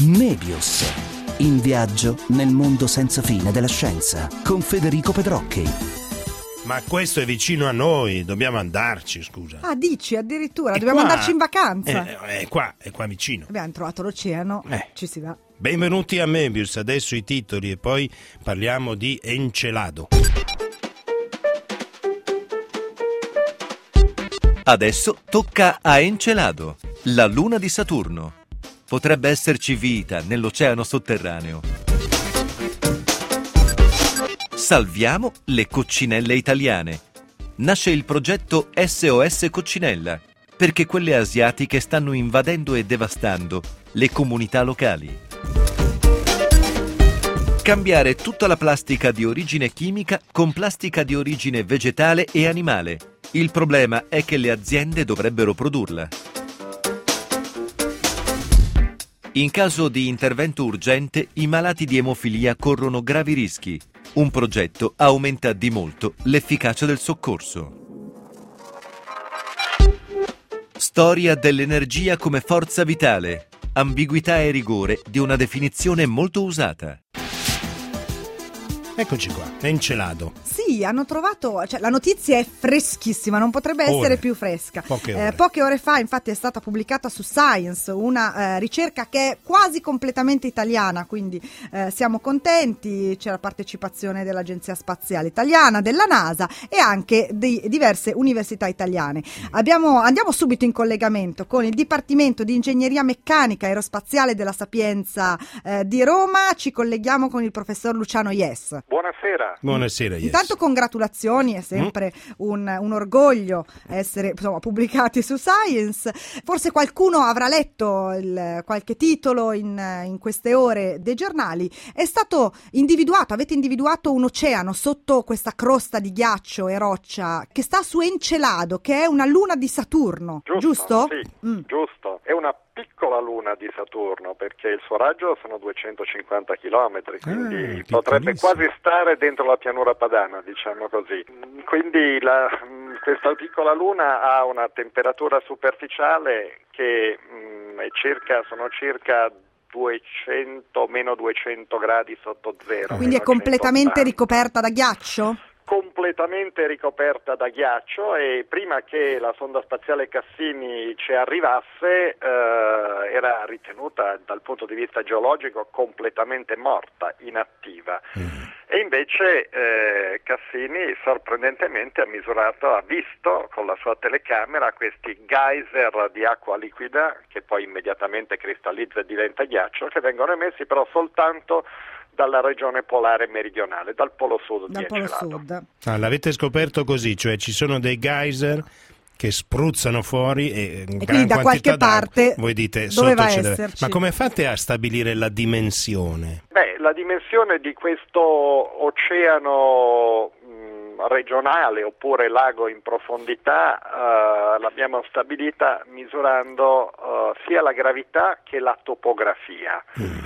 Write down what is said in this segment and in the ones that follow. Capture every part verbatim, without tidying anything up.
Mebius, in viaggio nel mondo senza fine della scienza, con Federico Pedrocchi. Ma questo è vicino a noi, dobbiamo andarci, scusa. Ah, dici addirittura, È dobbiamo qua. andarci in vacanza. Eh, è qua, è qua vicino. Abbiamo trovato l'oceano, Eh. ci si va. Benvenuti a Mebius, adesso i titoli e poi parliamo di Encelado. Adesso tocca a Encelado, la luna di Saturno. Potrebbe esserci vita nell'oceano sotterraneo. Salviamo le coccinelle italiane. Nasce il progetto S O S Coccinella, perché quelle asiatiche stanno invadendo e devastando le comunità locali. Cambiare tutta la plastica di origine chimica con plastica di origine vegetale e animale. Il problema è che le aziende dovrebbero produrla. In caso di intervento urgente, i malati di emofilia corrono gravi rischi. Un progetto aumenta di molto l'efficacia del soccorso. Storia dell'energia come forza vitale. Ambiguità e rigore di una definizione molto usata. Eccoci qua, Encelado. Sì, hanno trovato, cioè la notizia è freschissima, non potrebbe essere Ore. più fresca. Poche ore. Eh, poche ore fa infatti è stata pubblicata su Science una eh, ricerca che è quasi completamente italiana, quindi eh, siamo contenti, c'è la partecipazione dell'Agenzia Spaziale Italiana, della NASA e anche di diverse università italiane. Abbiamo, andiamo subito in collegamento con il Dipartimento di Ingegneria Meccanica Aerospaziale della Sapienza eh, di Roma, ci colleghiamo con il professor Luciano Yes. Buonasera. Buonasera, Yes. Intanto congratulazioni, è sempre mm. un, un orgoglio essere insomma, pubblicati su Science. Forse qualcuno avrà letto il, qualche titolo in, in queste ore dei giornali. È stato individuato, avete individuato un oceano sotto questa crosta di ghiaccio e roccia che sta su Encelado, che è una luna di Saturno, giusto? Giusto? Sì, Mm. giusto. È una piccola luna di Saturno perché il suo raggio sono duecentocinquanta chilometri, quindi Ah, potrebbe piccolissimo. quasi stare dentro la pianura padana, diciamo così. Quindi la, questa piccola luna ha una temperatura superficiale che mh, è circa, sono circa duecento, meno duecento gradi sotto zero. Quindi è meno completamente centottanta. ricoperta da ghiaccio? Completamente ricoperta da ghiaccio e prima che la sonda spaziale Cassini ci arrivasse eh, era ritenuta dal punto di vista geologico completamente morta, inattiva. Mm. E invece eh, Cassini sorprendentemente ha misurato, ha visto con la sua telecamera questi geyser di acqua liquida che poi immediatamente cristallizza e diventa ghiaccio, che vengono emessi però soltanto dalla regione polare meridionale, dal polo sud Dal di polo Encelado. sud. Ah, l'avete scoperto così, cioè ci sono dei geyser che spruzzano fuori e, in E gran quindi da quantità qualche parte d'acqua. Voi dite doveva sotto c'è deve- esserci. Ma come fate a stabilire la dimensione? Beh, la dimensione di questo oceano mh, regionale oppure lago in profondità uh, l'abbiamo stabilita misurando uh, sia la gravità che la topografia. Mm.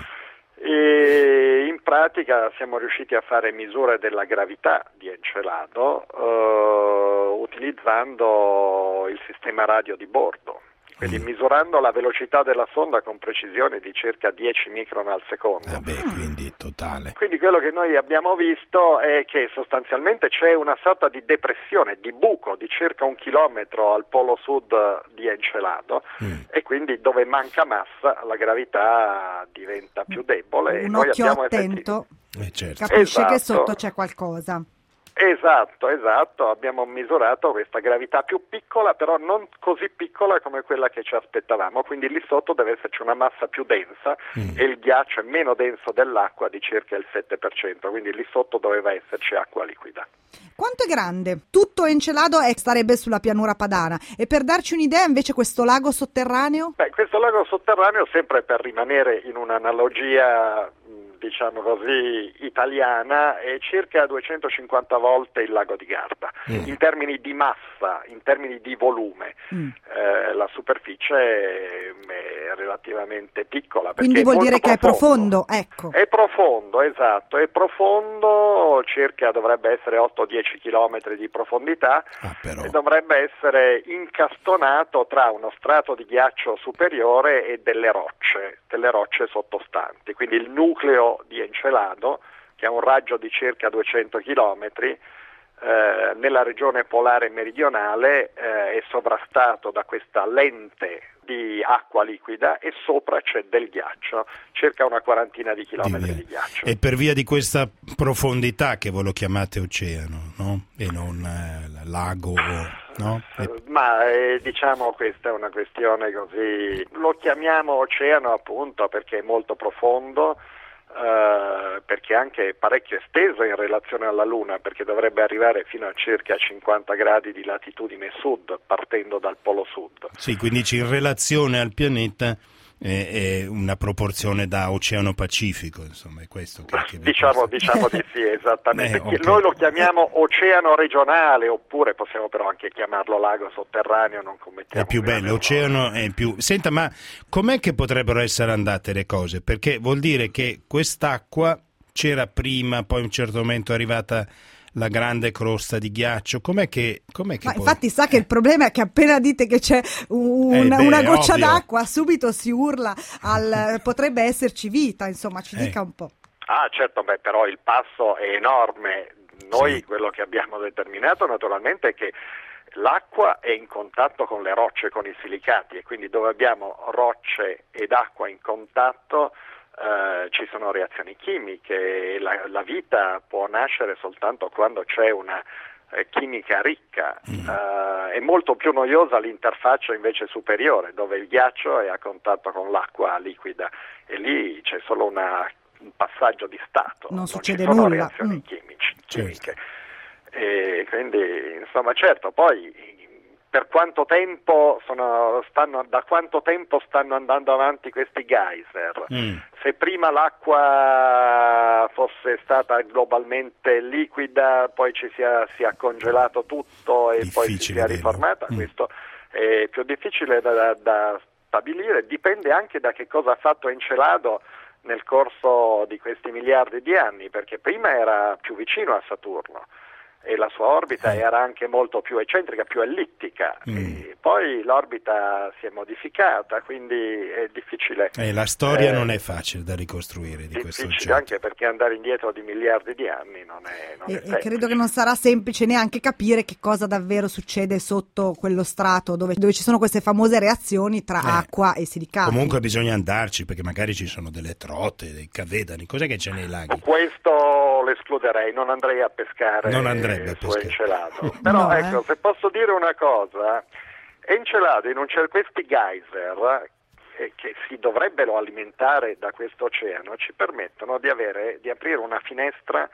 E in pratica siamo riusciti a fare misure della gravità di Encelado uh, utilizzando il sistema radio di bordo, quindi mm. misurando la velocità della sonda con precisione di circa dieci micron al secondo. Vabbè, quindi totale. Quindi quello che noi abbiamo visto è che sostanzialmente c'è una sorta di depressione, di buco di circa un chilometro al polo sud di Encelado mm. e quindi dove manca massa la gravità diventa più debole. Un e noi occhio abbiamo attento Eh, certo. capisce Esatto. che sotto c'è qualcosa. Esatto, esatto, abbiamo misurato questa gravità più piccola, però non così piccola come quella che ci aspettavamo, quindi lì sotto deve esserci una massa più densa mm. e il ghiaccio è meno denso dell'acqua di circa il sette per cento, quindi lì sotto doveva esserci acqua liquida. Quanto è grande? Tutto Encelado è, starebbe sulla pianura padana e per darci un'idea invece questo lago sotterraneo? Beh, questo lago sotterraneo, sempre per rimanere in un'analogia diciamo così italiana, è circa duecentocinquanta volte il lago di Garda mm. in termini di massa, in termini di volume. Mm. Eh, la superficie è relativamente piccola. Quindi vuol dire che profondo. è profondo, ecco. È profondo, esatto, è profondo, circa dovrebbe essere otto dieci chilometri di profondità ah, però. e dovrebbe essere incastonato tra uno strato di ghiaccio superiore e delle rocce, delle rocce sottostanti. Quindi il nucleo di Encelado, che ha un raggio di circa duecento chilometri, Eh, nella regione polare meridionale eh, è sovrastato da questa lente di acqua liquida e sopra c'è del ghiaccio, circa una quarantina di chilometri di, di ghiaccio. E per via di questa profondità che voi lo chiamate oceano, no? E non eh, lago, no? E... Ma eh, diciamo questa è una questione così, lo chiamiamo oceano appunto perché è molto profondo. Uh, perché è anche parecchio esteso in relazione alla Luna, perché dovrebbe arrivare fino a circa cinquanta gradi di latitudine sud, partendo dal polo sud. Sì, quindi in relazione al pianeta è, è una proporzione da Oceano Pacifico, insomma, è questo che, che diciamo, diciamo di sì, esattamente. eh, okay. Noi lo chiamiamo oceano regionale, oppure possiamo però anche chiamarlo lago sotterraneo, non commettiamo è più bello, oceano è più... Senta, ma com'è che potrebbero essere andate le cose? Perché vuol dire che quest'acqua c'era prima, poi a un certo momento è arrivata la grande crosta di ghiaccio, com'è che, com'è che ma poi... infatti sa che il problema è che appena dite che c'è un, eh beh, una goccia ovvio. d'acqua subito si urla al potrebbe esserci vita, insomma, ci eh. dica un po'. Ah certo, beh, però il passo è enorme. Noi sì. quello che abbiamo determinato naturalmente è che l'acqua è in contatto con le rocce, con i silicati, e quindi dove abbiamo rocce ed acqua in contatto Uh, ci sono reazioni chimiche, la, la vita può nascere soltanto quando c'è una eh, chimica ricca. Mm. Uh, è molto più noiosa l'interfaccia invece superiore, dove il ghiaccio è a contatto con l'acqua liquida e lì c'è solo una, un passaggio di stato, non, non succede ci sono nulla. reazioni mm. chimici, chimiche. Certo. E quindi insomma certo, poi per quanto tempo sono, stanno, da quanto tempo stanno andando avanti questi geyser? Mm. Se prima l'acqua fosse stata globalmente liquida, poi ci sia, sia congelato tutto e difficile poi si sia riformata, mm. questo è più difficile da, da, da stabilire, dipende anche da che cosa ha fatto Encelado nel corso di questi miliardi di anni, perché prima era più vicino a Saturno e la sua orbita eh. era anche molto più eccentrica, più ellittica, mm. e poi l'orbita si è modificata, quindi è difficile. E la storia eh, non è facile da ricostruire di questo difficile, oggetto. Anche perché andare indietro di miliardi di anni non è, non e, è semplice. E credo che non sarà semplice neanche capire che cosa davvero succede sotto quello strato dove, dove ci sono queste famose reazioni tra eh. acqua e silicati. Comunque bisogna andarci, perché magari ci sono delle trote, dei cavedani, cos'è che c'è nei laghi? Questo lo escluderei, non andrei a pescare non andrebbe a su pescare. Encelado. Però no, ecco, eh. se posso dire una cosa, Encelado in un cer- questi geyser eh, che si dovrebbero alimentare da questo oceano ci permettono di avere di aprire una finestra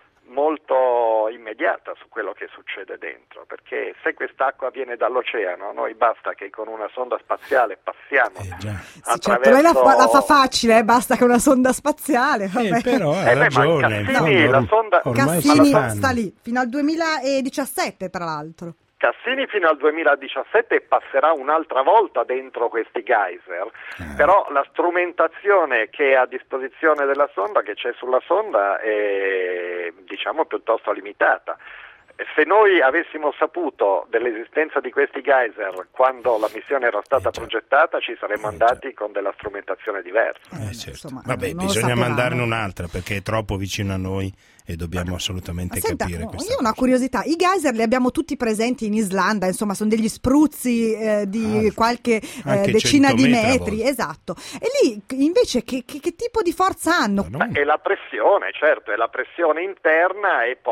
molto immediata su quello che succede dentro, perché se quest'acqua viene dall'oceano, noi basta che con una sonda spaziale passiamo eh, già. Sì, attraverso... certo, lei la fa, la fa facile, eh, basta che una sonda spaziale. Eh, però ha eh beh, ragione, in Cassini, fondo, la sonda... ormai Cassini si fanno. sta lì fino al duemiladiciassette, tra l'altro. Cassini fino al duemiladiciassette passerà un'altra volta dentro questi geyser, ah. però la strumentazione che è a disposizione della sonda, che c'è sulla sonda, è diciamo piuttosto limitata. Se noi avessimo saputo dell'esistenza di questi geyser quando la missione era stata eh, progettata, ci saremmo eh, andati con della strumentazione diversa. Eh, certo. Insomma, Vabbè, bisogna mandarne un'altra perché è troppo vicino a noi e dobbiamo assolutamente senta, capire no, questa io ho una cosa. curiosità, i geyser li abbiamo tutti presenti in Islanda, insomma sono degli spruzzi eh, di ah, qualche eh, decina di metri, metri esatto, e lì invece che, che, che tipo di forza hanno? No, no. È la pressione, certo, è la pressione interna e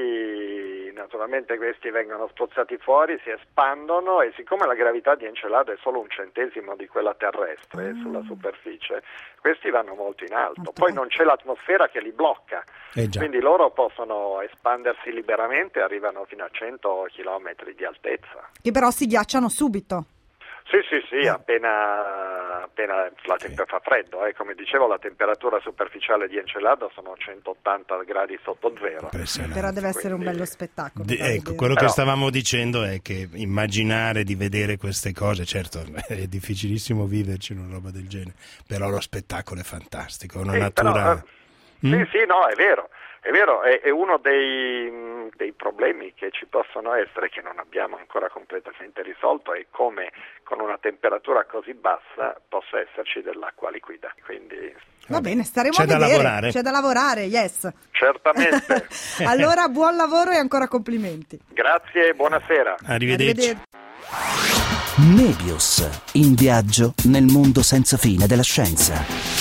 poi naturalmente questi vengono spruzzati fuori, si espandono e siccome la gravità di Encelado è solo un centesimo di quella terrestre mm. sulla superficie, questi vanno molto in alto, molto poi non c'è l'atmosfera che li blocca, eh quindi loro possono espandersi liberamente e arrivano fino a cento chilometri di altezza. Che però si ghiacciano subito. Sì, sì, sì, appena, appena la sì. temp- fa freddo, eh. Come dicevo la temperatura superficiale di Encelado sono centottanta gradi sotto zero. Però deve essere Quindi... un bello spettacolo. De- ecco, quello Però... che stavamo dicendo è che immaginare di vedere queste cose, certo è difficilissimo viverci in una roba del genere, però lo spettacolo è fantastico, una sì, natura... Però, eh, mm? Sì, sì, no, è vero. È vero, è, è uno dei, dei problemi che ci possono essere, che non abbiamo ancora completamente risolto, è come con una temperatura così bassa possa esserci dell'acqua liquida. Quindi... Va bene, staremo C'è a da vedere. lavorare. C'è da lavorare, yes. Certamente. Allora, buon lavoro e ancora complimenti. Grazie e buonasera. Arrivederci. Arrivederci. Nebius, in viaggio nel mondo senza fine della scienza.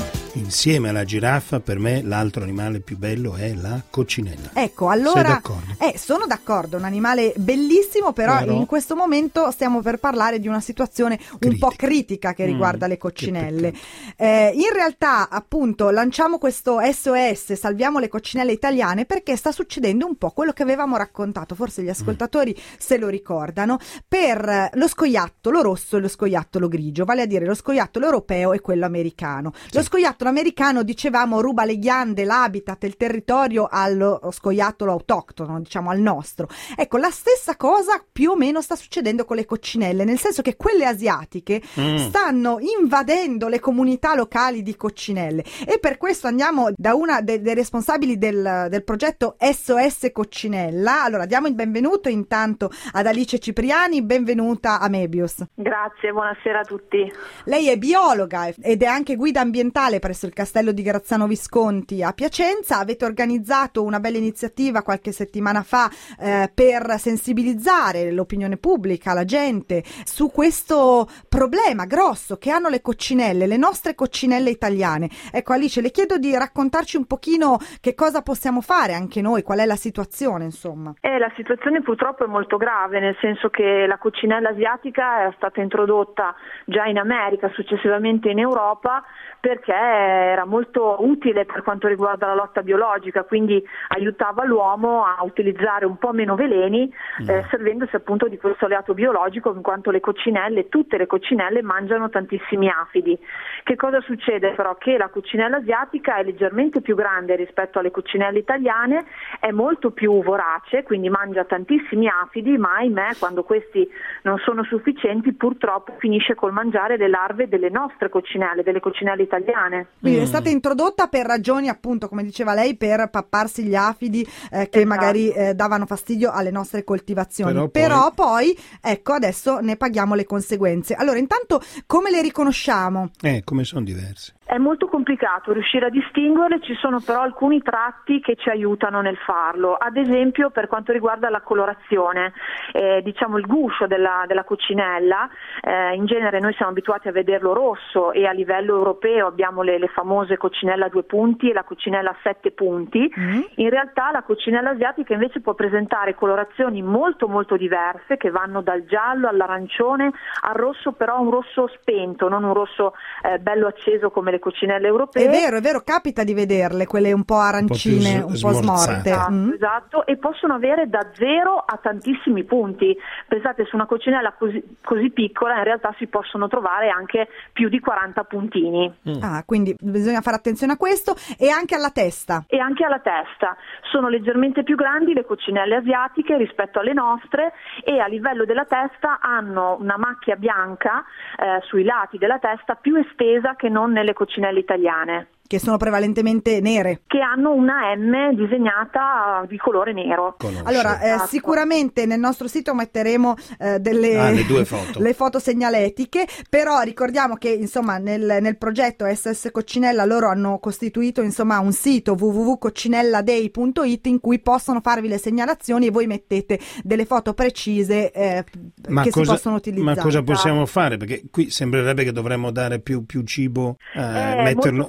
Insieme alla giraffa, per me l'altro animale più bello è la coccinella. Ecco, allora, sei d'accordo? Eh, sono d'accordo, un animale bellissimo, però, però in questo momento stiamo per parlare di una situazione critica. un po' critica che riguarda mm, le coccinelle. Eh, in realtà, appunto, lanciamo questo S O S, salviamo le coccinelle italiane, perché sta succedendo un po' quello che avevamo raccontato, forse gli ascoltatori mm. se lo ricordano, per lo scoiattolo rosso e lo scoiattolo grigio, vale a dire lo scoiattolo europeo e quello americano. Sì. Lo scoiattolo americano, dicevamo, ruba le ghiande, l'habitat, il territorio allo scoiattolo autoctono, diciamo al nostro. Ecco, la stessa cosa più o meno sta succedendo con le coccinelle, nel senso che quelle asiatiche mm. stanno invadendo le comunità locali di coccinelle, e per questo andiamo da una de- dei responsabili del, del progetto S O S Coccinella. Allora, diamo il benvenuto intanto ad Alice Cipriani, benvenuta a Mebius. Grazie, buonasera a tutti. Lei è biologa ed è anche guida ambientale presso il Castello di Grazzano Visconti a Piacenza. Avete organizzato una bella iniziativa qualche settimana fa eh, per sensibilizzare l'opinione pubblica, la gente, su questo problema grosso che hanno le coccinelle, le nostre coccinelle italiane. Ecco, Alice, le chiedo di raccontarci un pochino che cosa possiamo fare anche noi, qual è la situazione, insomma. Eh, la situazione purtroppo è molto grave, nel senso che la coccinella asiatica è stata introdotta già in America, successivamente in Europa, perché era molto utile per quanto riguarda la lotta biologica, quindi aiutava l'uomo a utilizzare un po' meno veleni, mm. eh, servendosi appunto di questo alleato biologico, in quanto le coccinelle, tutte le coccinelle mangiano tantissimi afidi. Che cosa succede però? Che la coccinella asiatica è leggermente più grande rispetto alle coccinelle italiane, è molto più vorace, quindi mangia tantissimi afidi, ma ahimè quando questi non sono sufficienti purtroppo finisce col mangiare le larve delle nostre coccinelle, delle coccinelle italiane. Quindi mm. è stata introdotta per ragioni, appunto, come diceva lei, per papparsi gli afidi eh, che esatto. magari eh, davano fastidio alle nostre coltivazioni. Però, Però poi... poi, ecco, adesso ne paghiamo le conseguenze. Allora, intanto, come le riconosciamo? Eh, come sono diverse? È molto complicato riuscire a distinguerle, ci sono però alcuni tratti che ci aiutano nel farlo. Ad esempio, per quanto riguarda la colorazione, eh, diciamo il guscio della, della coccinella, eh, in genere noi siamo abituati a vederlo rosso, e a livello europeo abbiamo le, le famose coccinella a due punti e la coccinella a sette punti. Mm. In realtà la coccinella asiatica invece può presentare colorazioni molto molto diverse, che vanno dal giallo all'arancione al rosso, però un rosso spento, non un rosso eh, bello acceso come le coccinelle europee. È vero, è vero, capita di vederle, quelle un po' arancine, un po', un po' smorte. Esatto, mm. esatto, e possono avere da zero a tantissimi punti. Pensate, su una coccinella così, così piccola in realtà si possono trovare anche più di quaranta puntini. Mm. Ah, quindi bisogna fare attenzione a questo, e anche alla testa. E anche alla testa. Sono leggermente più grandi le coccinelle asiatiche rispetto alle nostre, e a livello della testa hanno una macchia bianca eh, sui lati della testa più estesa che non nelle coccinelle italiane. Che sono prevalentemente nere. Che hanno una M disegnata di colore nero. Conosce. Allora, eh, sicuramente nel nostro sito metteremo eh, delle ah, le due foto. le foto segnaletiche, però ricordiamo che insomma nel, nel progetto S O S Coccinella loro hanno costituito insomma un sito w w w punto coccinelladay punto it in cui possono farvi le segnalazioni, e voi mettete delle foto precise eh, ma che cosa, si possono utilizzare. Ma cosa possiamo fare? Perché qui sembrerebbe che dovremmo dare più, più cibo, eh, metterlo come si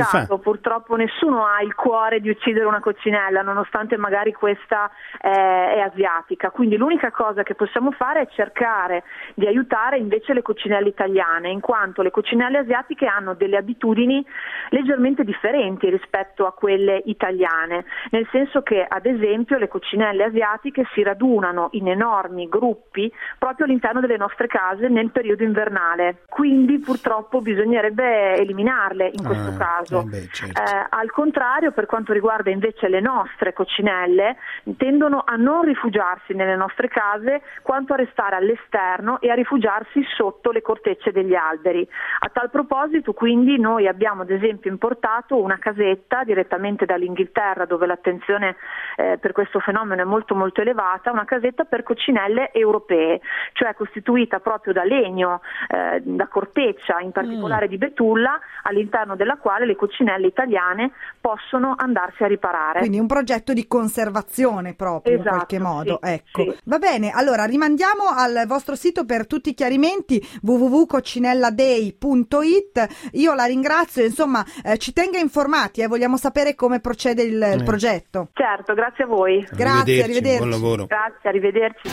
esatto, fa. Purtroppo nessuno ha il cuore di uccidere una coccinella, nonostante magari questa è, è asiatica. Quindi l'unica cosa che possiamo fare è cercare di aiutare invece le coccinelle italiane, in quanto le coccinelle asiatiche hanno delle abitudini leggermente differenti rispetto a quelle italiane, nel senso che ad esempio le coccinelle asiatiche si radunano in enormi gruppi proprio all'interno delle nostre case nel periodo invernale, quindi purtroppo bisognerebbe eliminarle in questo ah, caso. Eh beh, certo. eh, al contrario, per quanto riguarda invece le nostre coccinelle, tendono a non rifugiarsi nelle nostre case quanto a restare all'esterno e a rifugiarsi sotto le cortecce degli alberi. A tal proposito quindi noi abbiamo ad esempio importato una casetta direttamente dall'Inghilterra, dove l'attenzione eh, per questo fenomeno è molto molto elevata, una casetta per coccinelle europee, cioè costituita proprio da legno, eh, da corteccia, in particolare mm. di betulla, all'interno della quale le coccinelle italiane possono andarsi a riparare. Quindi un progetto di conservazione proprio, esatto, in qualche modo. Sì, ecco. Sì. Va bene, allora rimandiamo al vostro sito per tutti i chiarimenti, w w w punto coccinelladay punto it. Io la ringrazio, insomma eh, ci tenga informati, eh, vogliamo sapere come procede il, il progetto. Certo, grazie a voi. Grazie, Arrivederci, arrivederci. buon lavoro. Grazie, arrivederci.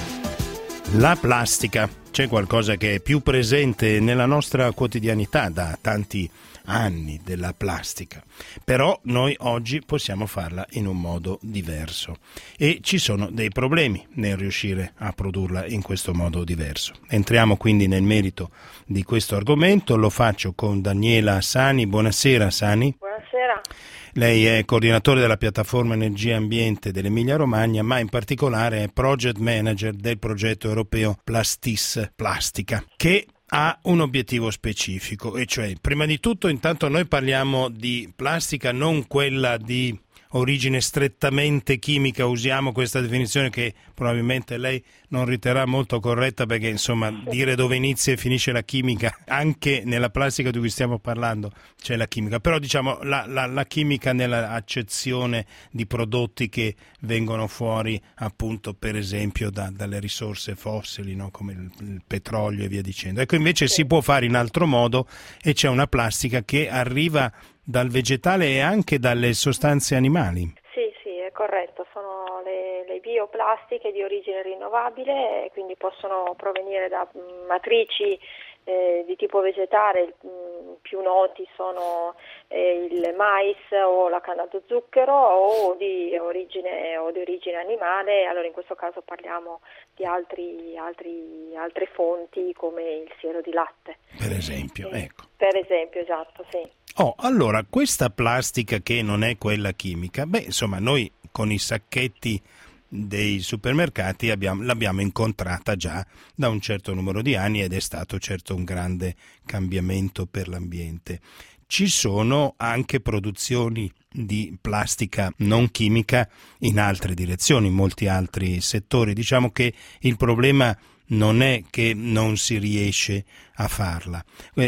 La plastica, c'è qualcosa che è più presente nella nostra quotidianità da tanti anni, della plastica, però noi oggi possiamo farla in un modo diverso e ci sono dei problemi nel riuscire a produrla in questo modo diverso. Entriamo quindi nel merito di questo argomento, lo faccio con Daniela Sani. Buonasera Sani. Buonasera. Lei è coordinatore della piattaforma Energia e Ambiente dell'Emilia Romagna, ma in particolare è project manager del progetto europeo Plastis Plastica, che ha un obiettivo specifico, e cioè, prima di tutto, intanto noi parliamo di plastica, non quella di origine strettamente chimica, usiamo questa definizione che probabilmente lei non riterrà molto corretta, perché insomma dire dove inizia e finisce la chimica, anche nella plastica di cui stiamo parlando c'è la chimica, però diciamo la, la, la chimica nella accezione di prodotti che vengono fuori appunto per esempio da, dalle risorse fossili, no? Come il, il petrolio e via dicendo. Ecco, invece si può fare in altro modo e c'è una plastica che arriva dal vegetale e anche dalle sostanze animali. Sì, sì, è corretto, sono le, le bioplastiche di origine rinnovabile e quindi possono provenire da matrici eh, di tipo vegetale, mh, più noti sono eh, il mais o la canna da zucchero, o di origine o di origine animale. Allora in questo caso parliamo di altri, altri, altre fonti come il siero di latte. Per esempio, eh, ecco. Per esempio, esatto, sì. Oh, allora, questa plastica che non è quella chimica, beh, insomma, noi con i sacchetti dei supermercati abbiamo, l'abbiamo incontrata già da un certo numero di anni ed è stato certo un grande cambiamento per l'ambiente. Ci sono anche produzioni di plastica non chimica in altre direzioni, in molti altri settori. Diciamo che il problema non è che non si riesce a farla.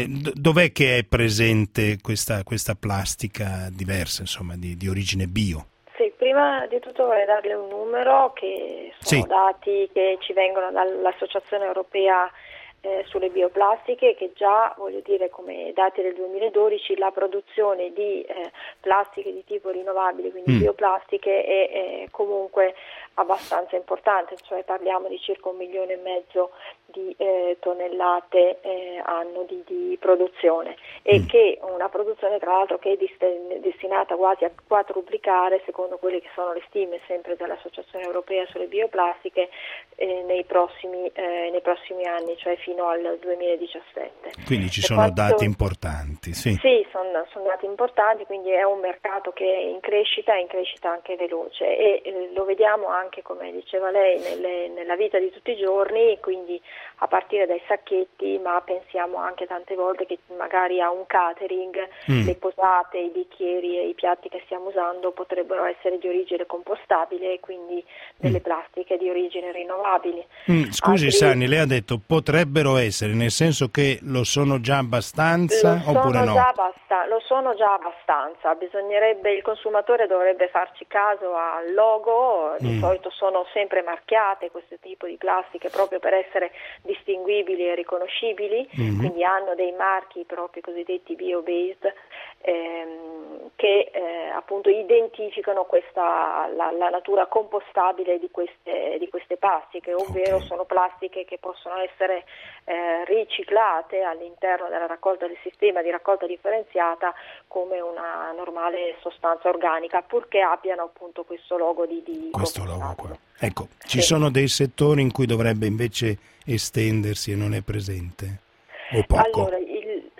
Dov'è che è presente questa, questa plastica diversa, insomma, di, di origine bio? Sì, prima di tutto vorrei darle un numero, che sono sì. dati che ci vengono dall'Associazione Europea eh, sulle bioplastiche, che già, voglio dire, come dati del duemiladodici, la produzione di eh, plastiche di tipo rinnovabile, quindi mm. bioplastiche, è, è comunque abbastanza importante, cioè parliamo di circa un milione e mezzo di eh, tonnellate eh, anno di, di produzione, e mm. che una produzione tra l'altro che è dist- destinata quasi a quadruplicare, secondo quelle che sono le stime sempre dell'Associazione Europea sulle bioplastiche, eh, nei prossimi eh, nei prossimi anni, cioè fino al duemiladiciassette. Quindi ci per sono quanto... dati importanti, sì. Sì, sono, sono dati importanti, quindi è un mercato che è in crescita, è in crescita anche veloce, e eh, lo vediamo anche, come diceva lei, nelle, nella vita di tutti i giorni, quindi a partire dai sacchetti, ma pensiamo anche tante volte che magari a un catering mm. le posate, i bicchieri e i piatti che stiamo usando potrebbero essere di origine compostabile e quindi delle mm. plastiche di origine rinnovabili. Mm, scusi Altri... Sani, lei ha detto potrebbero essere, nel senso che lo sono già abbastanza lo oppure sono no? Già abbast- lo sono già abbastanza, bisognerebbe, il consumatore dovrebbe farci caso al logo, di mm. solito sono sempre marchiate questo tipo di plastiche proprio per essere distinguibili e riconoscibili, mm-hmm. quindi hanno dei marchi proprio cosiddetti bio-based, ehm, che eh, appunto identificano questa, la, la natura compostabile di queste, di queste plastiche, ovvero okay. sono plastiche che possono essere eh, riciclate all'interno della raccolta del sistema di raccolta differenziata come una normale sostanza organica, purché abbiano appunto questo logo di, di questo logo qua. Ecco, ci sì. sono dei settori in cui dovrebbe invece estendersi e non è presente? O poco? Allora, il,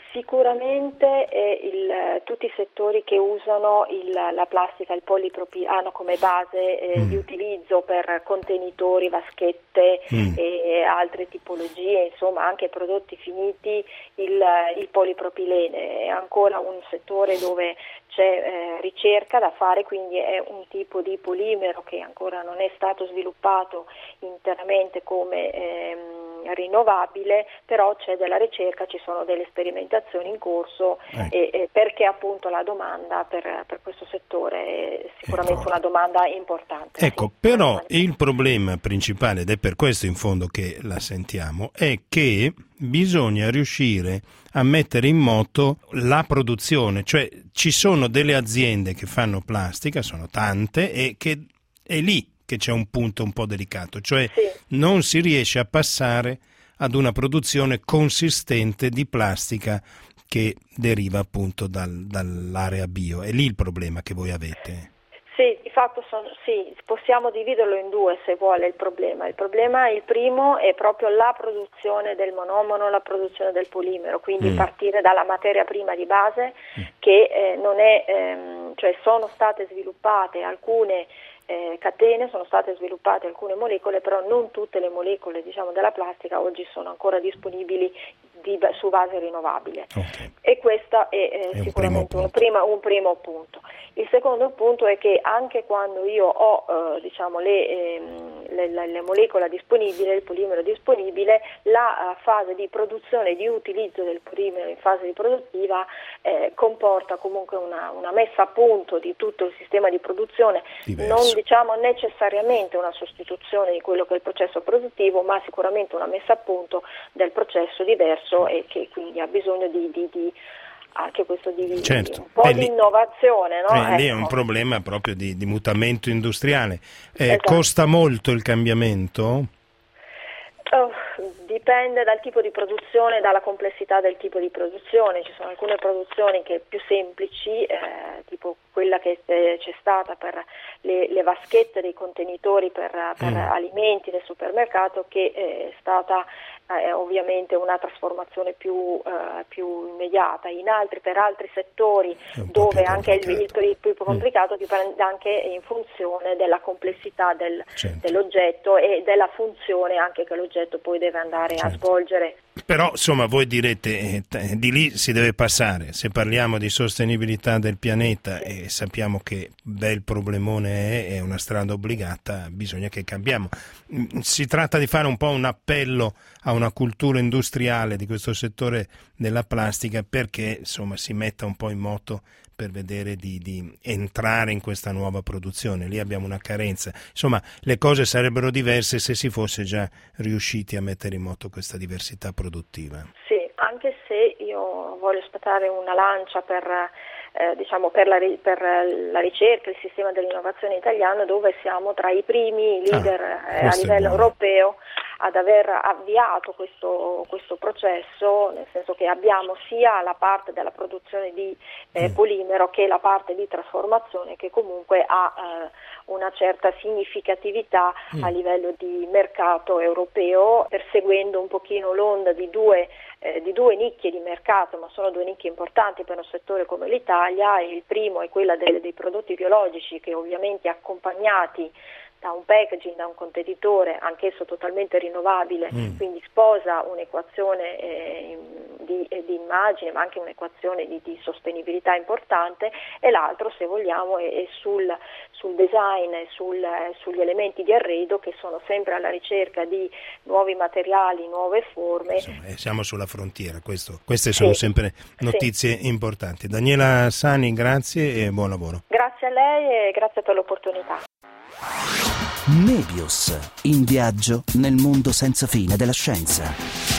sicuramente è il, tutti i settori che usano il, la plastica, il polipropileno come base eh, mm. di utilizzo per contenitori, vaschette mm. e altre tipologie, insomma anche prodotti finiti, il, il polipropilene è ancora un settore dove c'è eh, ricerca da fare, quindi è un tipo di polimero che ancora non è stato sviluppato interamente come ehm, rinnovabile, però c'è della ricerca, ci sono delle sperimentazioni in corso eh. e, e perché appunto la domanda per, per questo settore è sicuramente ecco. una domanda importante. Ecco, sì. però il problema principale, ed è per questo in fondo che la sentiamo, è che bisogna riuscire a mettere in moto la produzione, cioè ci sono delle aziende che fanno plastica, sono tante, e che è lì che c'è un punto un po' delicato, cioè sì. non si riesce a passare ad una produzione consistente di plastica che deriva appunto dal, dall'area bio. È lì il problema che voi avete. Sì, di fatto sono, sì, possiamo dividerlo in due se vuole il problema. Il problema, il primo, è proprio la produzione del monomono, la produzione del polimero, quindi mm. partire dalla materia prima di base mm. che eh, non è, ehm, cioè sono state sviluppate alcune eh, catene, sono state sviluppate alcune molecole, però non tutte le molecole, diciamo, della plastica oggi sono ancora disponibili di, su base rinnovabile. Okay. E questo è, eh, è sicuramente un primo, un primo punto. Il secondo punto è che anche quando io ho eh, diciamo le, ehm, le, le molecole disponibili, il polimero disponibile, la uh, fase di produzione e di utilizzo del polimero in fase di produttiva eh, comporta comunque una, una messa a punto di tutto il sistema di produzione, diverso. Non diciamo necessariamente una sostituzione di quello che è il processo produttivo, ma sicuramente una messa a punto del processo diverso e che quindi ha bisogno di, di, di anche questo di, certo. di un po' e di lì, innovazione, no? Eh, ecco. Lì è un problema proprio di, di mutamento industriale. Eh, esatto. Costa molto il cambiamento? Oh, dipende dal tipo di produzione, dalla complessità del tipo di produzione. Ci sono alcune produzioni che più semplici, eh, tipo quella che c'è stata per le, le vaschette dei contenitori per, per mm. alimenti nel supermercato, che è stata eh, ovviamente una trasformazione più, eh, più immediata. In altri, per altri settori dove anche il, il, il più complicato mm. dipende anche in funzione della complessità del, certo. dell'oggetto e della funzione anche che l'oggetto poi deve andare certo. a svolgere. Però insomma voi direte eh, di lì si deve passare, se parliamo di sostenibilità del pianeta e sappiamo che bel problemone è, è una strada obbligata, bisogna che cambiamo. Si tratta di fare un po' un appello a una cultura industriale di questo settore della plastica perché insomma si metta un po' in moto per vedere di, di entrare in questa nuova produzione. Lì abbiamo una carenza. Insomma, le cose sarebbero diverse se si fosse già riusciti a mettere in moto questa diversità produttiva. Sì, anche se io voglio spattare una lancia per, eh, diciamo, per, la, per la ricerca, il sistema dell'innovazione italiano, dove siamo tra i primi leader ah, eh, a livello europeo ad aver avviato questo, questo processo, nel senso che abbiamo sia la parte della produzione di eh, mm. polimero che la parte di trasformazione che comunque ha eh, una certa significatività mm. a livello di mercato europeo, perseguendo un pochino l'onda di due, eh, di due nicchie di mercato, ma sono due nicchie importanti per un settore come l'Italia. E il primo è quella dei, dei prodotti biologici, che ovviamente accompagnati da un packaging, da un contenitore, anch'esso totalmente rinnovabile, mm. quindi sposa un'equazione eh, di, eh, di immagine, ma anche un'equazione di, di sostenibilità importante. E l'altro, se vogliamo, è, è sul, sul design e sul, eh, sugli elementi di arredo, che sono sempre alla ricerca di nuovi materiali, nuove forme. Insomma, siamo sulla frontiera, questo, queste sono sì. sempre notizie sì. importanti. Daniela Sani, grazie e buon lavoro. Grazie a lei e grazie per l'opportunità. Nebius, in viaggio nel mondo senza fine della scienza.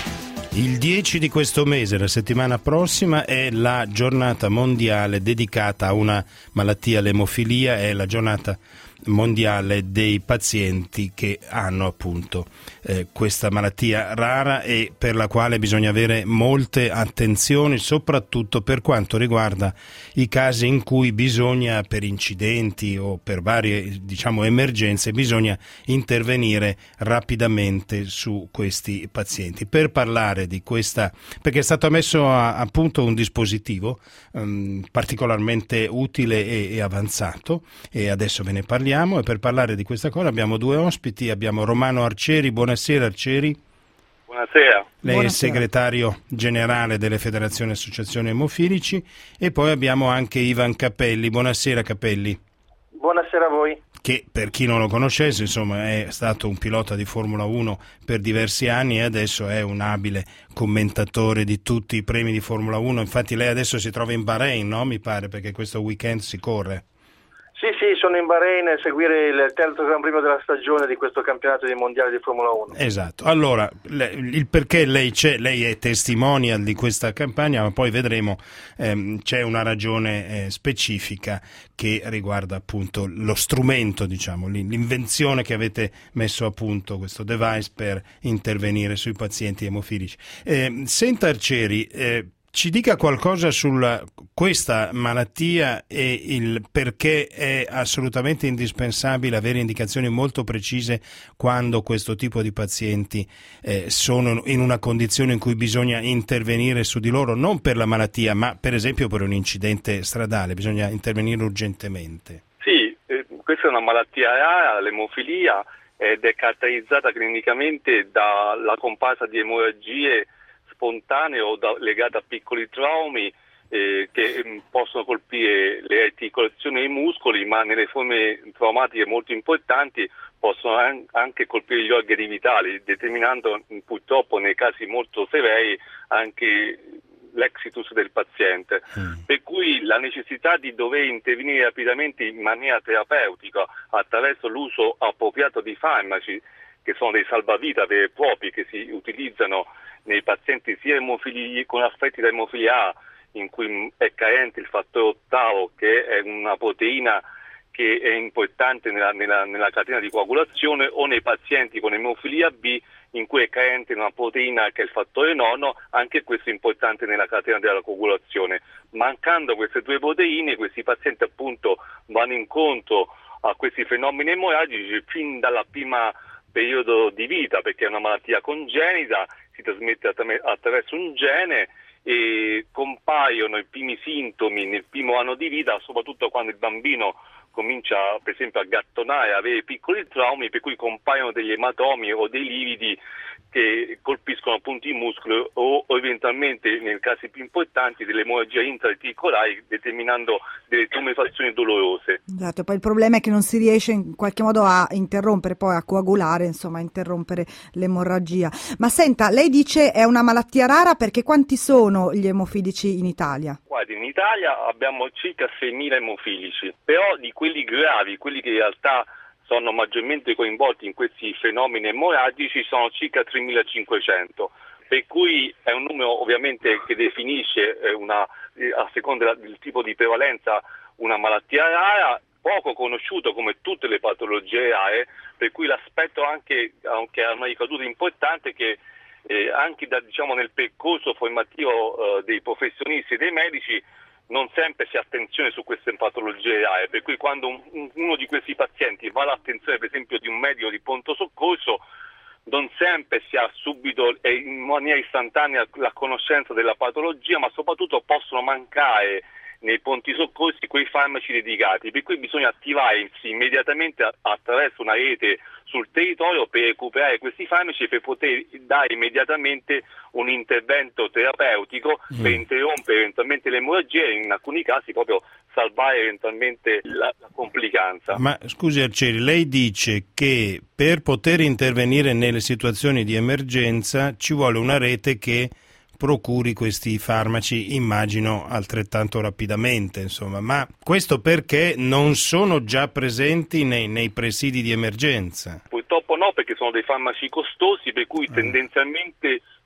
Il dieci di questo mese, la settimana prossima, è la giornata mondiale dedicata a una malattia, l'emofilia, è la giornata mondiale dei pazienti che hanno appunto eh, questa malattia rara e per la quale bisogna avere molte attenzioni, soprattutto per quanto riguarda i casi in cui bisogna, per incidenti o per varie diciamo emergenze, bisogna intervenire rapidamente su questi pazienti. Per parlare di questa, perché è stato messo a, a punto un dispositivo um, particolarmente utile e, e avanzato, e adesso ve ne parliamo. E per parlare di questa cosa abbiamo due ospiti, abbiamo Romano Arcieri. Buonasera Arcieri. Buonasera. Lei Buonasera. è segretario generale delle Federazioni Associazioni Emofilici, e poi abbiamo anche Ivan Capelli. Buonasera Capelli. Buonasera a voi. Che per chi non lo conoscesse, insomma, è stato un pilota di Formula uno per diversi anni e adesso è un abile commentatore di tutti i premi di Formula uno. Infatti lei adesso si trova in Bahrain, no? Mi pare, perché questo weekend si corre. Sì, sì, sono in Bahrain a seguire il terzo Gran Premio della stagione di questo campionato di mondiale di Formula uno. Esatto. Allora, il perché lei c'è, lei è testimonial di questa campagna, ma poi vedremo ehm, c'è una ragione eh, specifica che riguarda appunto lo strumento, diciamo, l'invenzione che avete messo a punto, questo device per intervenire sui pazienti emofilici. Eh, senta Arcieri, eh, ci dica qualcosa su questa malattia e il perché è assolutamente indispensabile avere indicazioni molto precise quando questo tipo di pazienti eh, sono in una condizione in cui bisogna intervenire su di loro, non per la malattia, ma per esempio per un incidente stradale, bisogna intervenire urgentemente. Sì, eh, questa è una malattia rara, l'emofilia, ed è caratterizzata clinicamente dalla comparsa di emorragie spontanee o da, legate a piccoli traumi eh, che mh, possono colpire le articolazioni e i muscoli, ma nelle forme traumatiche molto importanti possono an- anche colpire gli organi vitali, determinando mh, purtroppo nei casi molto severi anche l'exitus del paziente. Mm. Per cui la necessità di dover intervenire rapidamente in maniera terapeutica attraverso l'uso appropriato di farmaci, che sono dei salvavita veri e propri che si utilizzano nei pazienti sia emofili con affetti da emofilia A, in cui è carente il fattore ottavo, che è una proteina che è importante nella, nella, nella catena di coagulazione, o nei pazienti con emofilia B, in cui è carente una proteina che è il fattore nono, anche questo è importante nella catena della coagulazione. Mancando queste due proteine, questi pazienti appunto vanno incontro a questi fenomeni emorragici fin dalla prima periodo di vita, perché è una malattia congenita, si trasmette attraverso un gene e compaiono i primi sintomi nel primo anno di vita, soprattutto quando il bambino comincia per esempio a gattonare, a avere piccoli traumi, per cui compaiono degli ematomi o dei lividi che colpiscono appunto i muscoli o, o eventualmente, nei casi più importanti, delle emorragie intraarticolari, determinando delle tumefazioni dolorose. Esatto, poi il problema è che non si riesce in qualche modo a interrompere, poi a coagulare, insomma a interrompere l'emorragia. Ma senta, lei dice è una malattia rara, perché quanti sono gli emofilici in Italia? Guardi, in Italia abbiamo circa seimila emofilici, però di quelli gravi, quelli che in realtà sono maggiormente coinvolti in questi fenomeni emorragici, sono circa tremilacinquecento, per cui è un numero ovviamente che definisce una, a seconda del tipo di prevalenza, una malattia rara, poco conosciuto come tutte le patologie rare, per cui l'aspetto anche che ha una ricaduta importante è che eh, anche da, diciamo, nel percorso formativo eh, dei professionisti e dei medici non sempre si ha attenzione su queste patologie rare, per cui quando un, uno di questi pazienti va all'attenzione per esempio di un medico di pronto soccorso, non sempre si ha subito e in maniera istantanea la conoscenza della patologia, ma soprattutto possono mancare nei pronti soccorsi quei farmaci dedicati, per cui bisogna attivarsi immediatamente attraverso una rete sul territorio per recuperare questi farmaci e per poter dare immediatamente un intervento terapeutico mm. per interrompere eventualmente l'emorragia e in alcuni casi proprio salvare eventualmente la, la complicanza. Ma scusi Arcieri, lei dice che per poter intervenire nelle situazioni di emergenza ci vuole una rete che procuri questi farmaci, immagino altrettanto rapidamente, insomma, ma questo perché non sono già presenti nei, nei presidi di emergenza? Purtroppo no, perché sono dei farmaci costosi, per cui tendenzialmente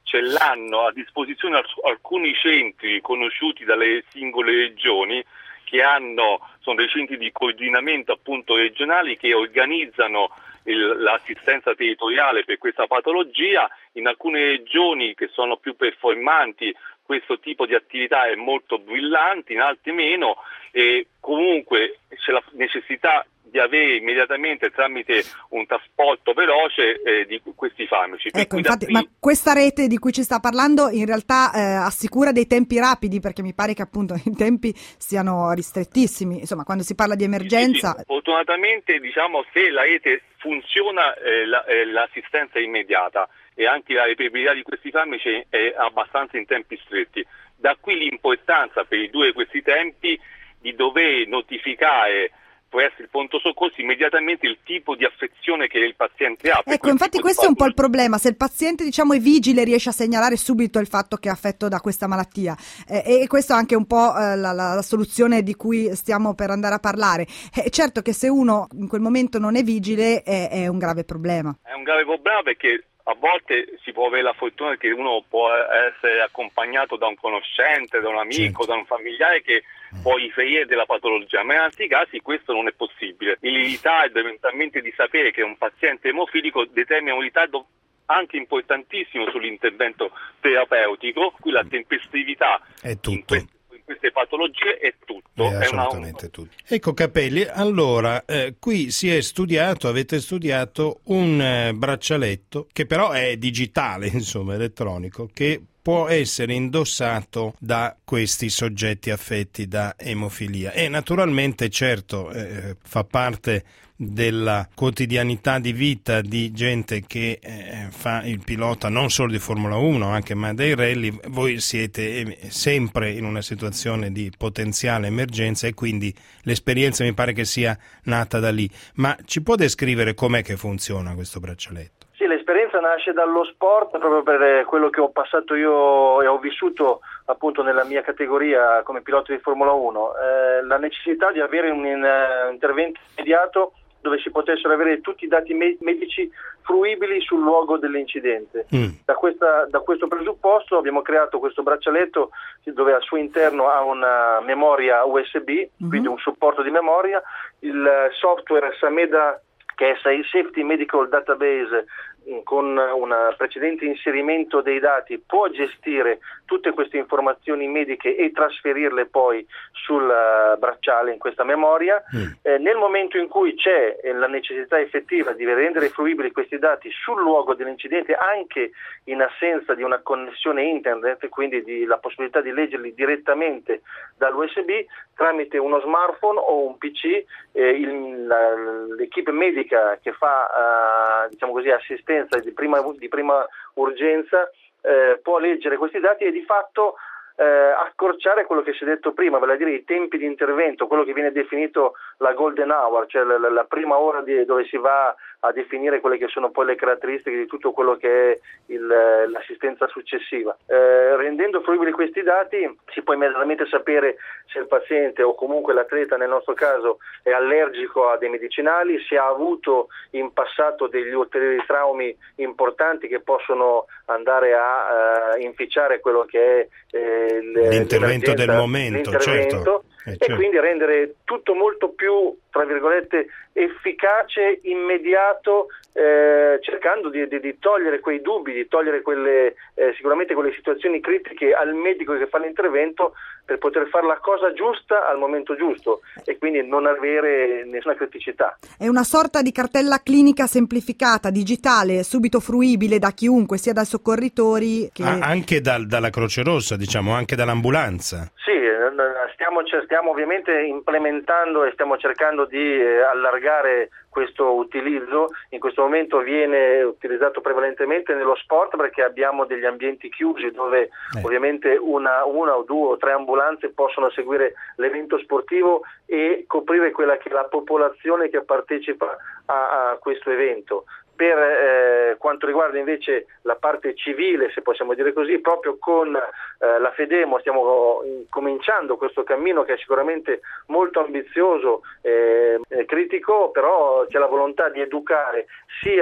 ce l'hanno a disposizione alcuni centri conosciuti dalle singole regioni, che hanno, sono dei centri di coordinamento appunto regionali che organizzano il, l'assistenza territoriale per questa patologia. In alcune regioni che sono più performanti questo tipo di attività è molto brillante, in altre meno, e comunque c'è la necessità di avere immediatamente tramite un trasporto veloce eh, di questi farmaci. Ecco, infatti, ma questa rete di cui ci sta parlando in realtà eh, assicura dei tempi rapidi, perché mi pare che appunto i tempi siano ristrettissimi, insomma, quando si parla di emergenza. Sì, sì. Fortunatamente, diciamo, se la rete funziona, eh, la, eh, l'assistenza è immediata e anche la reperibilità di questi farmaci è abbastanza in tempi stretti. Da qui l'importanza per ridurre questi tempi di dover notificare, può essere il pronto soccorso, immediatamente il tipo di affezione che il paziente ha. Ecco, infatti questo è un po' il problema, se il paziente, diciamo, è vigile, riesce a segnalare subito il fatto che è affetto da questa malattia, eh, e questo è anche un po' eh, la, la, la soluzione di cui stiamo per andare a parlare. Eh, certo che se uno in quel momento non è vigile è, è un grave problema. È un grave problema perché a volte si può avere la fortuna che uno può essere accompagnato da un conoscente, da un amico, certo, da un familiare che può riferire della patologia, ma in altri casi questo non è possibile. Il ritardo eventualmente di sapere che un paziente emofilico determina un ritardo anche importantissimo sull'intervento terapeutico, qui la tempestività è tutto. In queste, in queste patologie è tutto. È assolutamente una... tutto. Ecco Capelli, allora eh, qui si è studiato, avete studiato un eh, braccialetto che però è digitale, insomma elettronico, che può essere indossato da questi soggetti affetti da emofilia e naturalmente certo eh, fa parte della quotidianità di vita di gente che eh, fa il pilota non solo di Formula uno anche ma dei rally. Voi siete sempre in una situazione di potenziale emergenza e quindi l'esperienza mi pare che sia nata da lì, ma ci può descrivere com'è che funziona questo braccialetto? Sì, l'esperienza nasce dallo sport, proprio per quello che ho passato io e ho vissuto appunto nella mia categoria come pilota di Formula uno, eh, la necessità di avere un in, uh, intervento immediato dove si potessero avere tutti i dati me- medici fruibili sul luogo dell'incidente. Mm. Da, questa, da questo presupposto abbiamo creato questo braccialetto dove al suo interno ha una memoria U S B, mm-hmm. quindi un supporto di memoria, il software Sameda, che è Safety Medical Database, con un precedente inserimento dei dati può gestire tutte queste informazioni mediche e trasferirle poi sul bracciale in questa memoria. Mm. Eh, nel momento in cui c'è la necessità effettiva di rendere fruibili questi dati sul luogo dell'incidente, anche in assenza di una connessione internet, quindi di, la possibilità di leggerli direttamente dall'U S B, tramite uno smartphone o un P C, eh, il, la, l'equipe medica che fa uh, diciamo così assistenza di prima, di prima urgenza eh, può leggere questi dati e di fatto eh, accorciare quello che si è detto prima, vale a dire i tempi di intervento, quello che viene definito la golden hour, cioè la, la prima ora di, dove si va a definire quelle che sono poi le caratteristiche di tutto quello che è il, l'assistenza successiva. Eh, rendendo fruibili questi dati si può immediatamente sapere se il paziente o comunque l'atleta nel nostro caso è allergico a dei medicinali, se ha avuto in passato degli ulteriori traumi importanti che possono andare a uh, inficiare quello che è eh, l'intervento del momento, l'intervento, certo. Eh, certo. E quindi rendere tutto molto più, tra virgolette, efficace, immediato, eh, cercando di, di, di togliere quei dubbi, di togliere quelle eh, sicuramente quelle situazioni critiche al medico che fa l'intervento per poter fare la cosa giusta al momento giusto e quindi non avere nessuna criticità. È una sorta di cartella clinica semplificata, digitale, subito fruibile da chiunque, sia dai soccorritori che... Ah, anche dal, dalla Croce Rossa, diciamo, anche dall'ambulanza. Sì, stiamo, stiamo ovviamente implementando e stiamo cercando di eh, allargare questo utilizzo. In questo momento viene utilizzato prevalentemente nello sport perché abbiamo degli ambienti chiusi dove eh. ovviamente una, una o due o tre ambulanze possono seguire l'evento sportivo e coprire quella che è la popolazione che partecipa a, a questo evento. Per eh, quanto riguarda invece la parte civile, se possiamo dire così, proprio con eh, la Fedemo stiamo cominciando questo cammino che è sicuramente molto ambizioso e eh, critico, però c'è la volontà di educare sia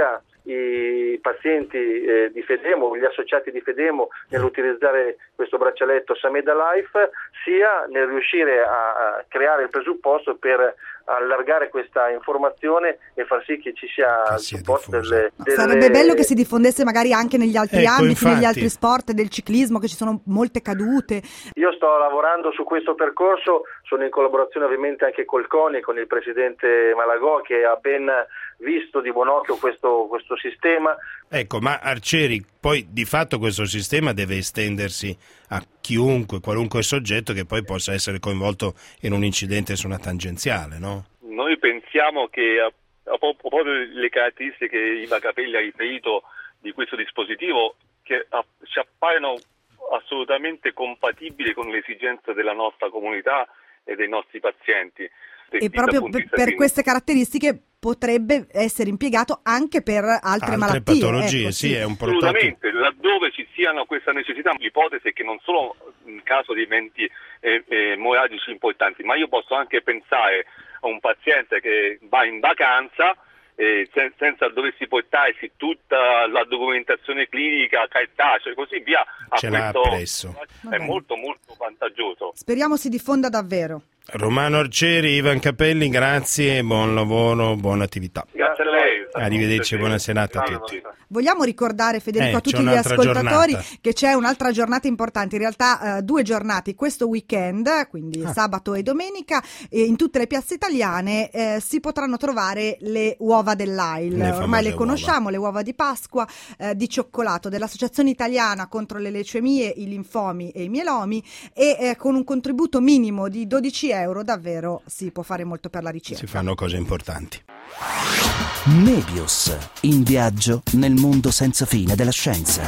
i pazienti eh, di Fedemo, gli associati di Fedemo nell'utilizzare questo braccialetto Sameda Life, sia nel riuscire a, a creare il presupposto per allargare questa informazione e far sì che ci sia il supporto delle, delle... Sarebbe bello che si diffondesse magari anche negli altri ecco, ambiti, infatti. negli altri sport del ciclismo, che ci sono molte cadute. Io sto lavorando su questo percorso, sono in collaborazione ovviamente anche col CONI, con il presidente Malagò, che ha ben visto di buon occhio questo, questo sistema. Ecco, ma Arcieri, poi di fatto questo sistema deve estendersi a chiunque, qualunque soggetto che poi possa essere coinvolto in un incidente su una tangenziale, no? Noi pensiamo che a, a, proprio le caratteristiche che Iva Capelli ha riferito di questo dispositivo, che a, ci appaiono assolutamente compatibili con le esigenze della nostra comunità e dei nostri pazienti. E proprio per, per queste caratteristiche potrebbe essere impiegato anche per altre, altre malattie. patologie, ecco, sì, sì, è un prodotto. Assolutamente, laddove ci siano questa necessità, l'ipotesi è che non solo in caso di eventi eh, eh, emorragici importanti, ma io posso anche pensare a un paziente che va in vacanza eh, sen- senza doversi portarsi tutta la documentazione clinica, cartacea e così via. Ce l'ha presso. È molto molto vantaggioso. Speriamo si diffonda davvero. Romano Arcieri, Ivan Capelli, grazie, buon lavoro, buona attività. Grazie a lei. Arrivederci, buona serata a tutti. Vogliamo ricordare, Federico, Eh, a tutti c'è gli un'altra ascoltatori giornata. che c'è un'altra giornata importante, in realtà eh, due giornate questo weekend, quindi Ah. sabato e domenica, e in tutte le piazze italiane eh, si potranno trovare le uova dell'A I L. Le Ormai famose le conosciamo, le uova di Pasqua eh, di cioccolato dell'Associazione Italiana contro le leucemie, i linfomi e i mielomi, e eh, con un contributo minimo di dodici euro davvero si può fare molto per la ricerca. Si fanno cose importanti. Mebius, in viaggio nel mondo senza fine della scienza.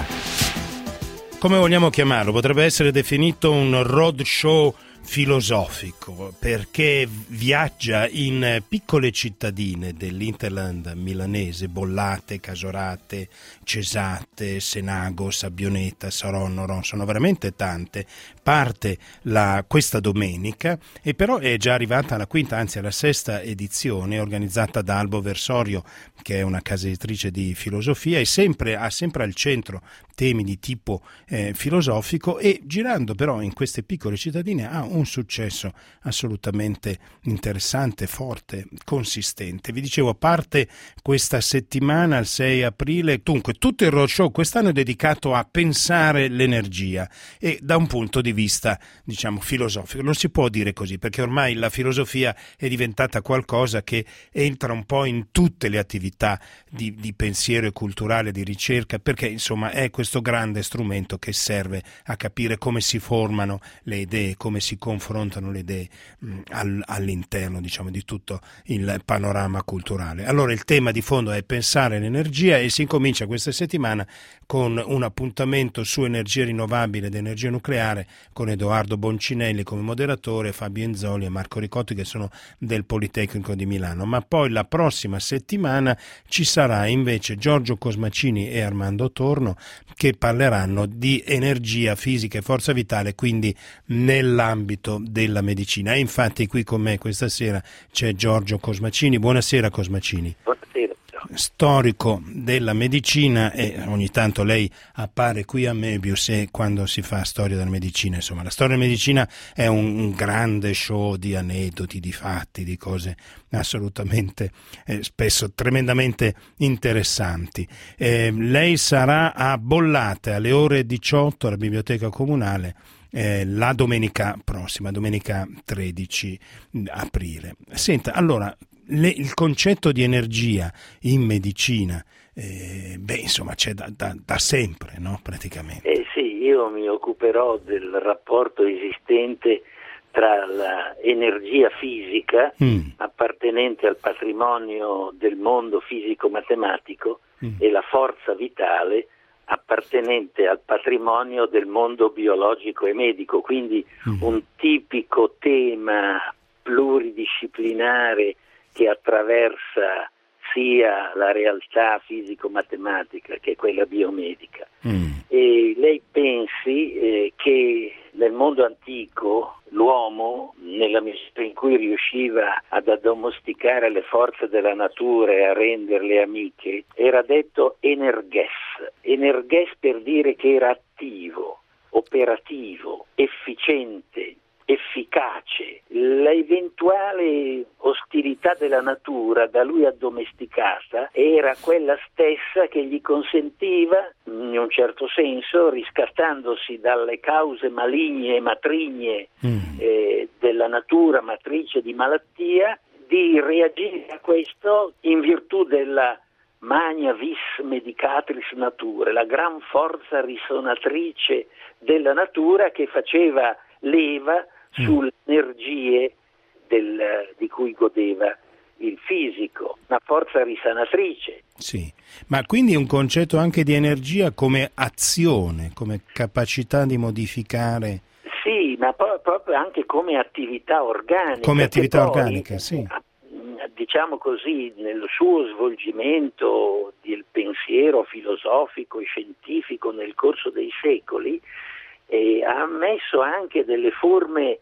Come vogliamo chiamarlo? Potrebbe essere definito un roadshow filosofico, perché viaggia in piccole cittadine dell'Interland milanese, Bollate, Casorate, Cesate, Senago, Sabbioneta, Saronno, sono veramente tante. Parte la, questa domenica, e però è già arrivata alla quinta, anzi alla sesta edizione, organizzata da Albo Versorio, che è una casa editrice di filosofia, e sempre, ha sempre al centro temi di tipo eh, filosofico, e girando però in queste piccole cittadine ha un successo assolutamente interessante, forte, consistente. Vi dicevo, a parte questa settimana, il sei aprile, dunque tutto il roadshow quest'anno è dedicato a pensare l'energia, e da un punto di vista, diciamo, filosofico. Lo si può dire così, perché ormai la filosofia è diventata qualcosa che entra un po' in tutte le attività di, di pensiero e culturale, di ricerca, perché insomma è questo grande strumento che serve a capire come si formano le idee, come si confrontano le idee mh, all, all'interno, diciamo, di tutto il panorama culturale. Allora il tema di fondo è pensare l'energia, e si incomincia questa settimana con un appuntamento su energia rinnovabile ed energia nucleare con Edoardo Boncinelli come moderatore, Fabio Enzoli e Marco Ricotti, che sono del Politecnico di Milano. Ma poi la prossima settimana ci sarà invece Giorgio Cosmacini e Armando Torno, che parleranno di energia fisica e forza vitale, quindi nell'ambito della medicina. E infatti qui con me questa sera c'è Giorgio Cosmacini. Buonasera Cosmacini. Buonasera. Storico della medicina, e ogni tanto lei appare qui a Mebius, e quando si fa storia della medicina, insomma, la storia della medicina è un, un grande show di aneddoti, di fatti, di cose assolutamente eh, spesso tremendamente interessanti. Eh, lei sarà a Bollate alle ore diciotto alla Biblioteca Comunale eh, la domenica prossima, domenica tredici aprile. Senta, allora, Le, il concetto di energia in medicina, eh, beh, insomma, c'è da, da, da sempre, no? Praticamente. Eh sì, io mi occuperò del rapporto esistente tra l'energia fisica mm. appartenente al patrimonio del mondo fisico-matematico mm. e la forza vitale appartenente al patrimonio del mondo biologico e medico, quindi mm. un tipico tema pluridisciplinare che attraversa sia la realtà fisico-matematica che quella biomedica. Mm. E lei pensi eh, che nel mondo antico l'uomo, nella misura in cui riusciva ad addomesticare le forze della natura e a renderle amiche, era detto energes. Energes per dire che era attivo, operativo, efficiente, efficace. L'eventuale ostilità della natura da lui addomesticata era quella stessa che gli consentiva, in un certo senso, riscattandosi dalle cause maligne e matrigne mm. eh, della natura matrice di malattia, di reagire a questo in virtù della magna vis medicatrix natura, la gran forza risonatrice della natura che faceva leva sulle energie del, di cui godeva il fisico, una forza risanatrice. Sì, ma quindi è un concetto anche di energia come azione, come capacità di modificare. Sì, ma poi, proprio anche come attività organica. Come attività poi, organica, sì. Diciamo così, nel suo svolgimento del pensiero filosofico e scientifico nel corso dei secoli, eh, ha ammesso anche delle forme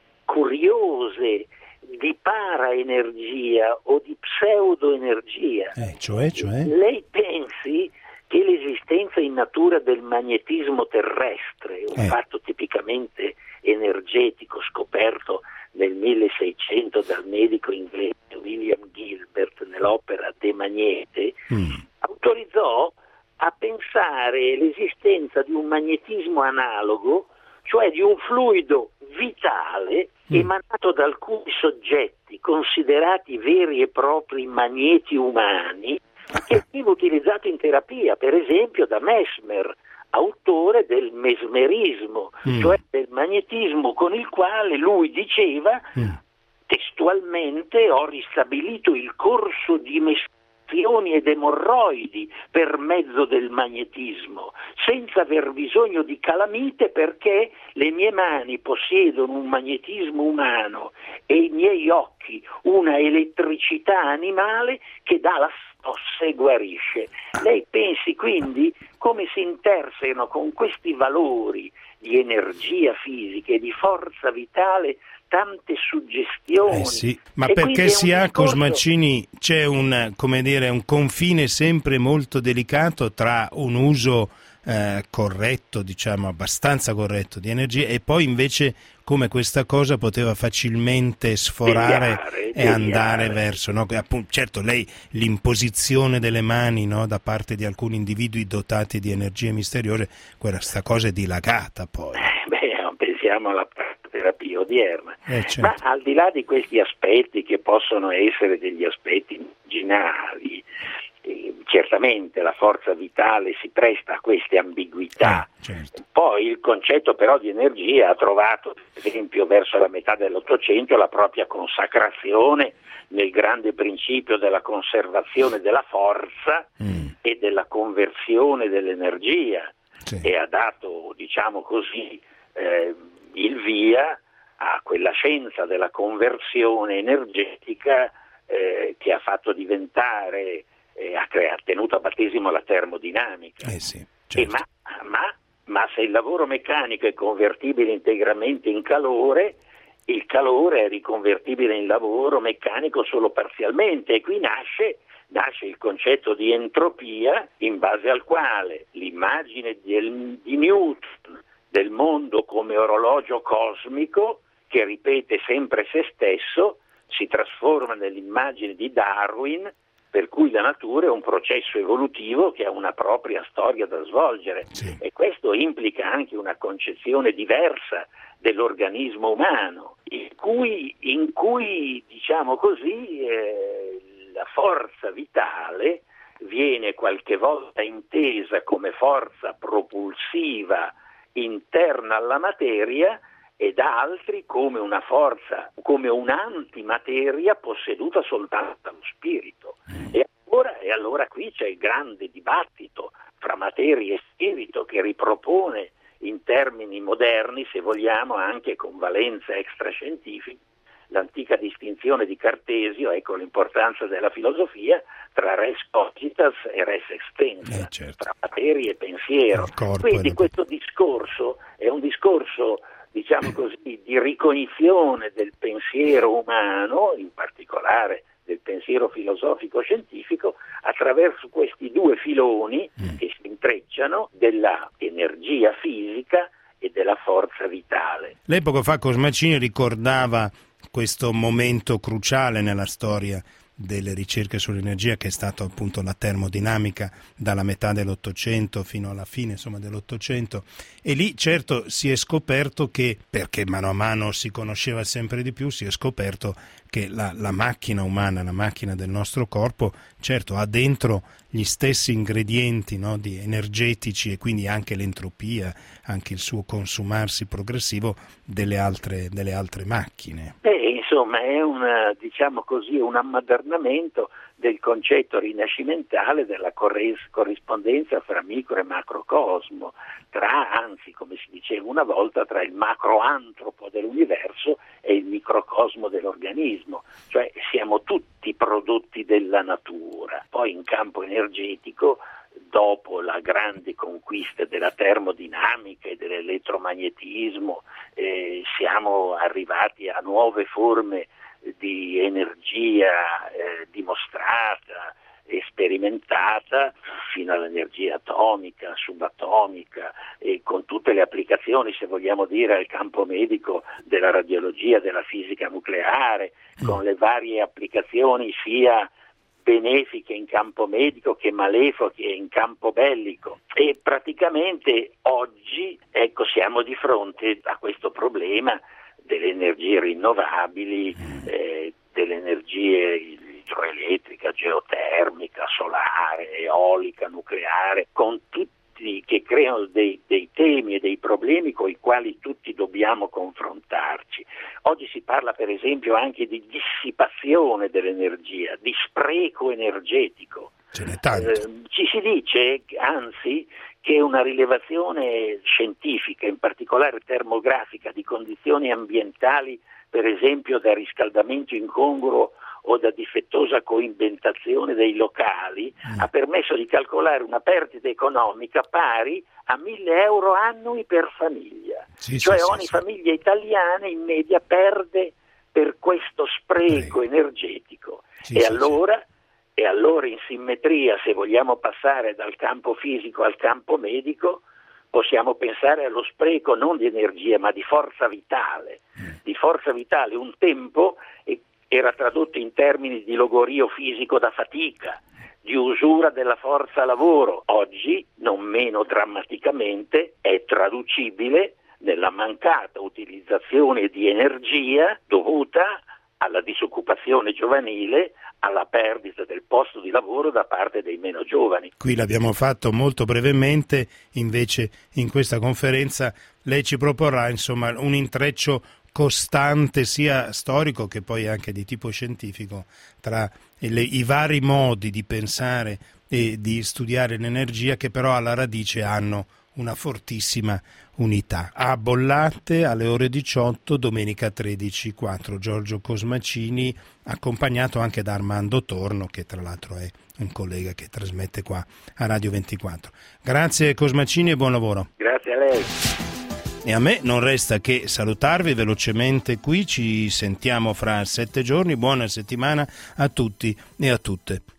curiose di paraenergia o di pseudoenergia. Eh, cioè, cioè? Lei pensi che l'esistenza in natura del magnetismo terrestre, un eh. fatto tipicamente energetico scoperto nel milleseicento dal medico inglese William Gilbert nell'opera De Magnete, mm. autorizzò a pensare l'esistenza di un magnetismo analogo, cioè di un fluido vitale mm. emanato da alcuni soggetti considerati veri e propri magneti umani, che veniva utilizzato in terapia, per esempio da Mesmer, autore del mesmerismo, mm. cioè del magnetismo con il quale lui diceva mm. testualmente: ho ristabilito il corso di mestruazioni ed emorroidi per mezzo del magnetismo, senza aver bisogno di calamite, perché le mie mani possiedono un magnetismo umano e i miei occhi una elettricità animale che dà la scossa e guarisce. Lei pensi quindi come si intersecano con questi valori di energia fisica e di forza vitale tante suggestioni. Eh sì, ma perché si ha, discorso... Cosmacini, c'è un, come dire, un confine sempre molto delicato tra un uso eh, corretto, diciamo abbastanza corretto di energia, e poi invece come questa cosa poteva facilmente sforare deviare, e deviare. andare verso, no? Appunto, certo, lei l'imposizione delle mani, no, da parte di alcuni individui dotati di energie misteriose, questa cosa è dilagata poi. Eh, beh, pensiamo alla terapia odierna, eh, certo. Ma al di là di questi aspetti che possono essere degli aspetti immaginari, eh, certamente la forza vitale si presta a queste ambiguità. Eh, certo. Poi il concetto però di energia ha trovato, per esempio, verso la metà dell'Ottocento la propria consacrazione nel grande principio della conservazione della forza mm. e della conversione dell'energia, sì. E ha dato, diciamo così, eh, il via a quella scienza della conversione energetica eh, che ha fatto diventare, eh, ha, crea, ha tenuto a battesimo la termodinamica. Eh sì, certo. E ma, ma, ma se il lavoro meccanico è convertibile integralmente in calore, il calore è riconvertibile in lavoro meccanico solo parzialmente, e qui nasce, nasce il concetto di entropia, in base al quale l'immagine di, di Newton del mondo come orologio cosmico che ripete sempre se stesso si trasforma nell'immagine di Darwin, per cui la natura è un processo evolutivo che ha una propria storia da svolgere, sì. E questo implica anche una concezione diversa dell'organismo umano, in cui, in cui diciamo così, eh, la forza vitale viene qualche volta intesa come forza propulsiva interna alla materia, e da altri come una forza, come un'antimateria posseduta soltanto dallo spirito. E allora, e allora qui c'è il grande dibattito fra materia e spirito, che ripropone in termini moderni, se vogliamo anche con valenza extrascientifica, l'antica distinzione di Cartesio, ecco l'importanza della filosofia, tra res cogitas e res extensa, eh, certo. tra materia e pensiero. Quindi questo discorso è un discorso diciamo così, di ricognizione del pensiero umano, in particolare del pensiero filosofico-scientifico, attraverso questi due filoni mm. che si intrecciano della energia fisica e della forza vitale. Lei poco fa, Cosmacini, ricordava questo momento cruciale nella storia delle ricerche sull'energia, che è stato appunto la termodinamica dalla metà dell'Ottocento fino alla fine, insomma, dell'Ottocento, e lì certo si è scoperto che, perché mano a mano si conosceva sempre di più, si è scoperto che la, la macchina umana, la macchina del nostro corpo, certo ha dentro gli stessi ingredienti, no, di energetici, e quindi anche l'entropia, anche il suo consumarsi progressivo delle altre, delle altre macchine. Beh, insomma, è un, diciamo così, un ammodernamento del concetto rinascimentale della corres- corrispondenza fra micro e macrocosmo, tra, anzi, come si diceva una volta, tra il macroantropo dell'universo e il microcosmo dell'organismo, cioè siamo tutti prodotti della natura. Poi in campo energetico, dopo la grande conquista della termodinamica e dell'elettromagnetismo, eh, siamo arrivati a nuove forme di energia eh, dimostrata e sperimentata, fino all'energia atomica, subatomica, e con tutte le applicazioni, se vogliamo dire, al campo medico della radiologia, della fisica nucleare, con le varie applicazioni sia benefiche in campo medico che malefiche in campo bellico. E praticamente oggi, ecco, siamo di fronte a questo problema delle energie rinnovabili, eh, delle energie idroelettrica, geotermica, solare, eolica, nucleare, con tutti che creano dei, dei temi e dei problemi con i quali tutti dobbiamo confrontarci. Oggi si parla per esempio anche di dissipazione dell'energia, di spreco energetico. Ce n'è tanto. Eh, ci si dice, anzi, che una rilevazione scientifica, in particolare termografica, di condizioni ambientali, per esempio da riscaldamento incongruo o da difettosa coibentazione dei locali, mm. ha permesso di calcolare una perdita economica pari a mille euro annui per famiglia. Sì, cioè sì, ogni sì, famiglia sì. italiana in media perde per questo spreco Prego. energetico. Sì, e, sì, allora, sì. e allora in simmetria, se vogliamo passare dal campo fisico al campo medico, possiamo pensare allo spreco non di energia ma di forza vitale. Mm. Di forza vitale un tempo era tradotto in termini di logorio fisico da fatica, di usura della forza lavoro. Oggi, non meno drammaticamente, è traducibile nella mancata utilizzazione di energia dovuta alla disoccupazione giovanile, alla perdita del posto di lavoro da parte dei meno giovani. Qui l'abbiamo fatto molto brevemente, invece in questa conferenza lei ci proporrà insomma un intreccio costante sia storico che poi anche di tipo scientifico tra le, i vari modi di pensare e di studiare l'energia, che però alla radice hanno una fortissima unità. A Bollate alle ore diciotto, domenica tredici quattro, Giorgio Cosmacini, accompagnato anche da Armando Torno, che tra l'altro è un collega che trasmette qua a Radio ventiquattro. Grazie Cosmacini e buon lavoro. Grazie a lei. E a me non resta che salutarvi velocemente qui, ci sentiamo fra sette giorni, buona settimana a tutti e a tutte.